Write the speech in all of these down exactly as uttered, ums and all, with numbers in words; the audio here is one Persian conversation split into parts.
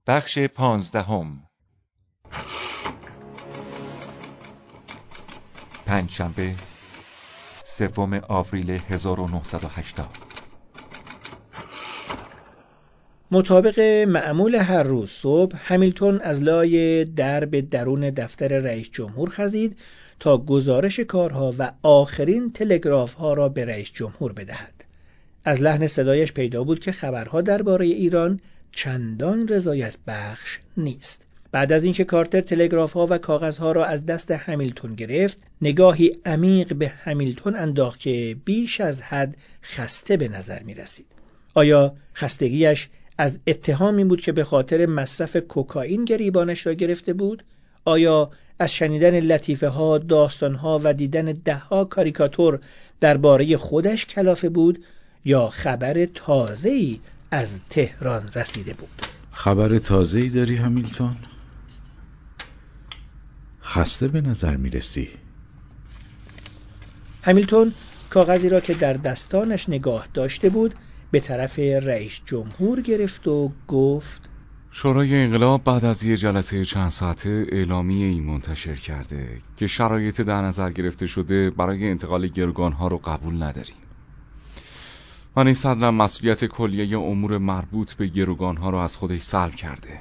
بخش پانزدهم. پنجشنبه سوم آوریل هزار و نهصد و هشتاد. مطابق معمول هر روز صبح همیلتون از لای درب درون دفتر رئیس جمهور خزید تا گزارش کارها و آخرین تلگراف ها را به رئیس جمهور بدهد. از لحن صدایش پیدا بود که خبرها درباره ایران چندان رضایت بخش نیست. بعد از اینکه کارتر تلگراف ها و کاغذ ها را از دست همیلتون گرفت، نگاهی عمیق به همیلتون انداخت که بیش از حد خسته به نظر می رسید. آیا خستگیش از اتهامی بود که به خاطر مصرف کوکائین گریبانش را گرفته بود؟ آیا از شنیدن لطیفه ها، داستان ها و دیدن ده ها کاریکاتور درباره خودش کلافه بود؟ یا خبر تازه‌ای از تهران رسیده بود؟ خبر تازه‌ای داری همیلتون؟ خسته به نظر میرسی. همیلتون کاغذی را که در دستانش نگاه داشته بود به طرف رئیس جمهور گرفت و گفت: شورای انقلاب بعد از یک جلسه چند ساعته اعلامیه ای منتشر کرده که شرایط در نظر گرفته شده برای انتقال گروگانها رو قبول نداریم. من این صدرم مسئولیت کلیه امور مربوط به گروگانها رو از خودش سلب کرده.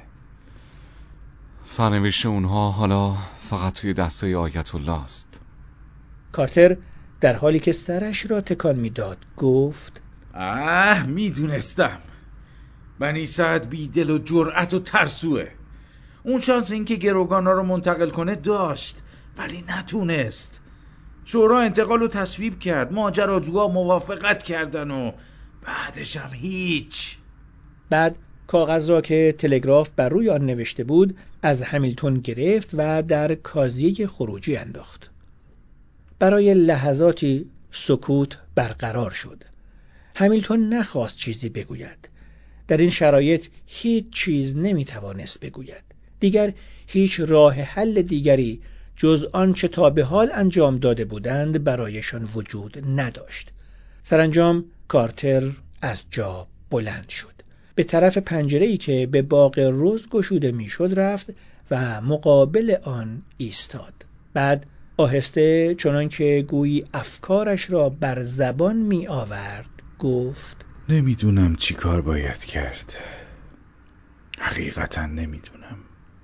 سرنوشت اونها حالا فقط توی دسته آیت الله است. کارتر در حالی که سرش را تکان میداد گفت: اه میدونستم بنی سعد بی دل و جرأت و ترسوه. اون شانس این که گروگانا رو منتقل کنه داشت ولی نتونست. شورا انتقال رو تصویب کرد، ماجراجوها موافقت کردن و بعدش هم هیچ. بعد کاغذ را که تلگراف بر روی آن نوشته بود از همیلتون گرفت و در کازی خروجی انداخت. برای لحظاتی سکوت برقرار شد. همیلتون نخواست چیزی بگوید. در این شرایط هیچ چیز نمیتوانست بگوید. دیگر هیچ راه حل دیگری جز آنچه تا به حال انجام داده بودند برایشان وجود نداشت. سرانجام کارتر از جا بلند شد. به طرف پنجره‌ای که به باغ رز گشوده میشد رفت و مقابل آن ایستاد. بعد آهسته چنان که گویی افکارش را بر زبان می آورد گفت: نمیدونم چی کار باید کرد. حقیقتا نمیدونم.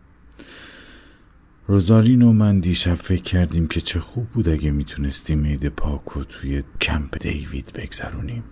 روزارین و من دیشب فکر کردیم که چه خوب بود اگه میتونستیم عید پاکو توی کمپ دیوید بگذرونیم.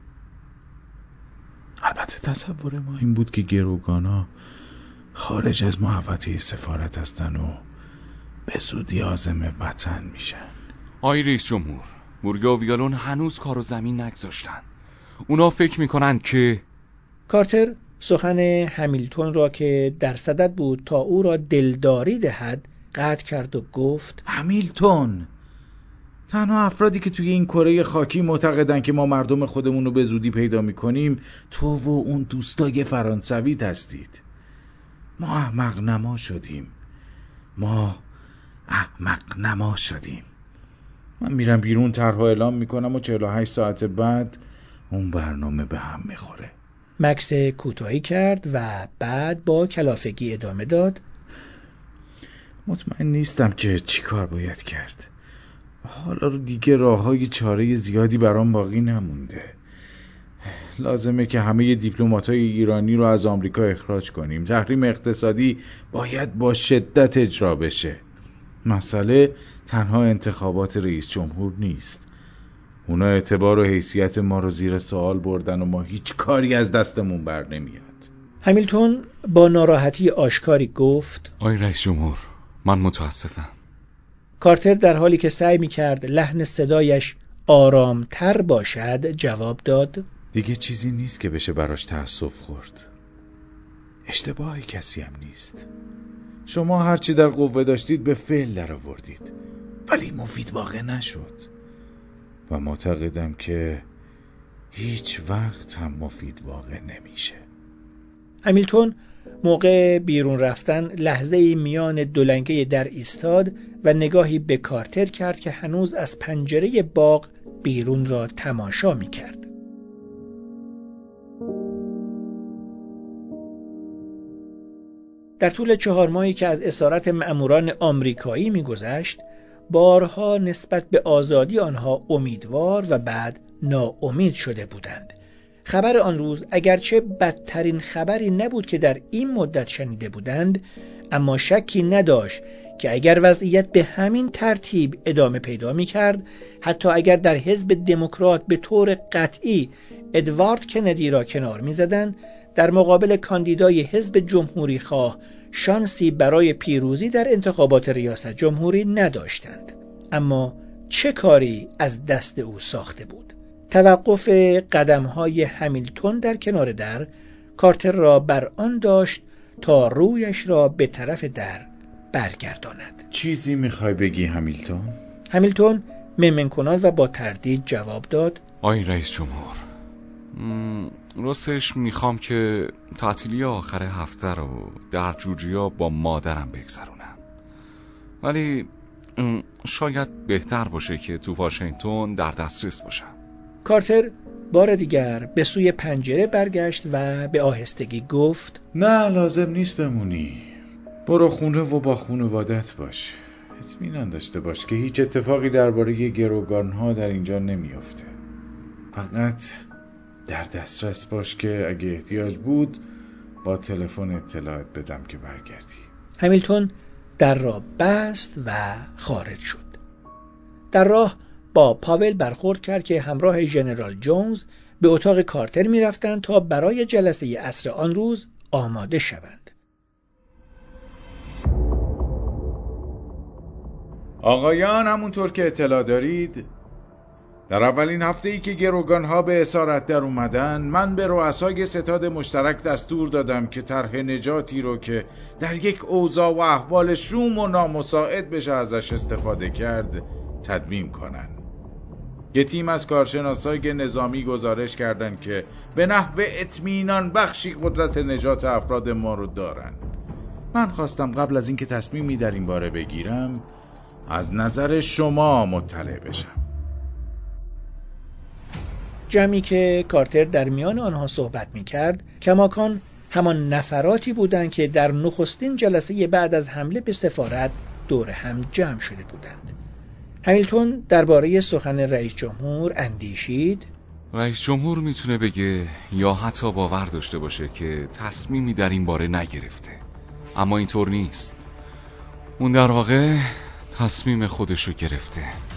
البته تصور ما این بود که گروگانا خارج از محوطه سفارت هستن و به زودی عازم وطن میشن. آی رئیس جمهور، مورگا و ویالون هنوز کارو زمین نگذاشتن. اونا فکر میکنن که کارتر سخن همیلتون را که در صدد بود تا او را دلداری دهد قطع کرد و گفت: همیلتون، تنها افرادی که توی این کره خاکی معتقدن که ما مردم خودمون رو به زودی پیدا میکنیم تو و اون دوستای فرانسویت هستید. ما احمق نما شدیم. ما احمق نما شدیم. من میرم بیرون، طرحو اعلام میکنم و چهل و هشت ساعت بعد اون برنامه به هم میخوره. مکث کوتاهی کرد و بعد با کلافگی ادامه داد: مطمئن نیستم که چی کار باید کرد. حالا رو دیگه راههای چاره زیادی برام باقی نمونده. لازمه که همه دیپلمات‌های ایرانی رو از آمریکا اخراج کنیم. تحریم اقتصادی باید با شدت اجرا بشه. مسئله تنها انتخابات رئیس جمهور نیست. اونا اعتبار و حیثیت ما رو زیر سوال بردن و ما هیچ کاری از دستمون بر نمیاد. همیلتون با ناراحتی آشکاری گفت: آی رئیس جمهور، من متاسفم. کارتر در حالی که سعی می‌کرد لحن صدایش آرامتر باشد جواب داد: دیگه چیزی نیست که بشه براش تأسف خورد. اشتباه کسی هم نیست. شما هرچی در قوه داشتید به فعل در آوردید ولی مفید واقع نشد و معتقدم که هیچ وقت هم مفید واقع نمیشه. همیلتون موقع بیرون رفتن لحظه‌ای میان دو لنگه در ایستاد و نگاهی به کارتر کرد که هنوز از پنجره باغ بیرون را تماشا می‌کرد. در طول چهار ماهی که از اسارت مأموران آمریکایی می‌گذشت، بارها نسبت به آزادی آنها امیدوار و بعد ناامید شده بودند. خبر آن روز اگرچه بدترین خبری نبود که در این مدت شنیده بودند، اما شکی نداشت که اگر وضعیت به همین ترتیب ادامه پیدا می‌کرد، حتی اگر در حزب دموکرات به طور قطعی ادوارد کندی را کنار می‌زدند، در مقابل کاندیدای حزب جمهوری خواه شانسی برای پیروزی در انتخابات ریاست جمهوری نداشتند. اما چه کاری از دست او ساخته بود؟ توقف قدم‌های همیلتون در کنار در کارتر را بر آن داشت تا رویش را به طرف در برگرداند. چیزی میخوای بگی همیلتون؟ همیلتون ممن کناد و با تردید جواب داد: آقای رئیس جمهور، راستش میخوام که تعطیلی آخر هفته رو در جورجیا با مادرم بگذرونم، ولی شاید بهتر باشه که تو واشنگتن در دسترس باشم. کارتر بار دیگر به سوی پنجره برگشت و به آهستگی گفت: نه، لازم نیست بمونی. برو خونه و با خانوادت باش. اطمینان داشته باش که هیچ اتفاقی درباره گروگان‌ها در اینجا نمیافته. فقط در دسترس باش که اگه احتیاج بود با تلفن اطلاعات بدم که برگردی. همیلتون در را بست و خارج شد. در راه با پاول برخورد کرد که همراه ژنرال جونز به اتاق کارتر می رفتند تا برای جلسه عصر آن روز آماده شوند. آقایان، همونطور که اطلاع دارید، در اولین هفته‌ای که گروگان‌ها به اسارت در اومدن، من به رؤسای ستاد مشترک دستور دادم که طرح نجاتی رو که در یک اوضاع و احوال شوم و نامساعد بشه ازش استفاده کرد تدوین کنن. یه تیم از کارشناسای نظامی گزارش کردن که به نحو اطمینان بخشی قدرت نجات افراد ما رو دارن. من خواستم قبل از اینکه تصمیمی در این باره بگیرم از نظر شما مطلع بشم. جمعی که کارتر در میان آنها صحبت می کرد کماکان همان نفراتی بودند که در نخستین جلسه بعد از حمله به سفارت دور هم جمع شده بودند. همیلتون درباره سخن رئیس جمهور اندیشید. رئیس جمهور میتونه بگه یا حتی باور داشته باشه که تصمیمی در این باره نگرفته، اما اینطور نیست. اون در واقع تصمیم خودشو گرفته.